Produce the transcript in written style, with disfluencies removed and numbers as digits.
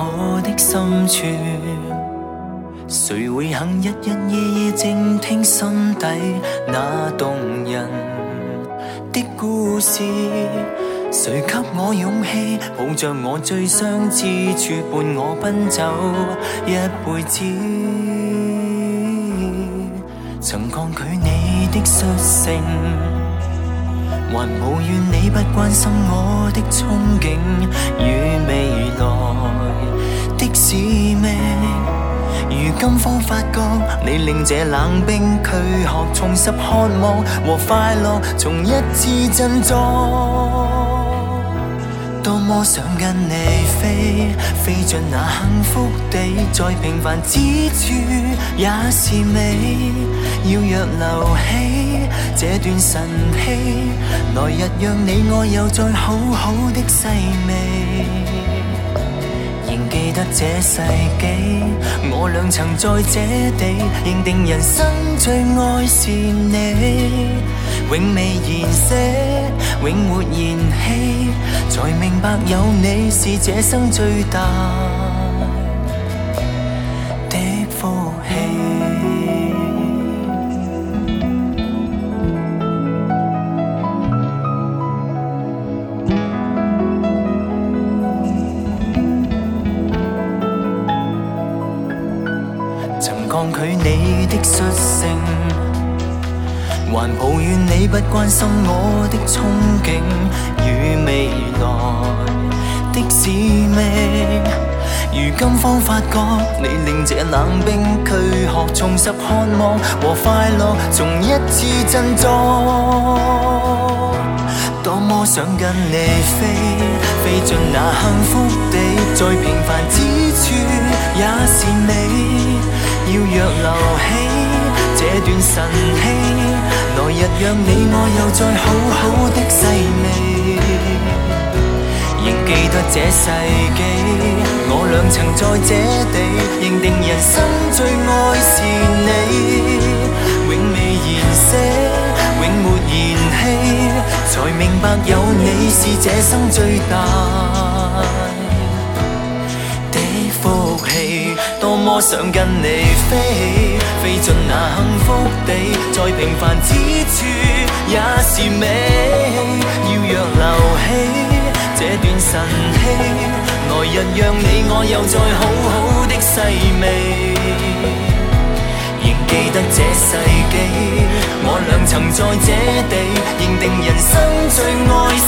我的深處，誰會肯日日夜夜靜聽心底那動人的故事？誰給我勇氣，抱着我最相知處，伴我奔走一輩子？曾抗拒你的率性，還抱怨你不關心我的憧憬與未來的使命。如今方發覺，你令這冷冰軀殼重拾渴望和快樂，從一次振作。多麼想跟你飛進那幸福地，在平凡之處也是美。要若留起這段神氣，來日讓你我又再好好的細味。仍記得這世紀，我倆曾在這地認定人生最愛是你，永未言捨，永沒言棄，才明白有你是這生最大的福氣。抗拒你的率性，還抱怨你不關心我的憧憬與未來的使命。如今方發覺，你令這冷冰軀殼重拾渴望和快樂，從一次振作。多麼想跟你飛進那幸福地，在平凡之處也是美。要若留起這段神氣，來日讓你我又再好好的細味。仍記得這世紀，我倆曾在這地認定人生最愛是你，永未言捨，永沒言棄，才明白有你是這生最大的福氣。多麼想跟你飛進那幸福地，在平凡之處也是美。要若留起這段神氣，來日讓你我又再好好的細味。仍記得這世紀，我倆曾在這地認定人生最愛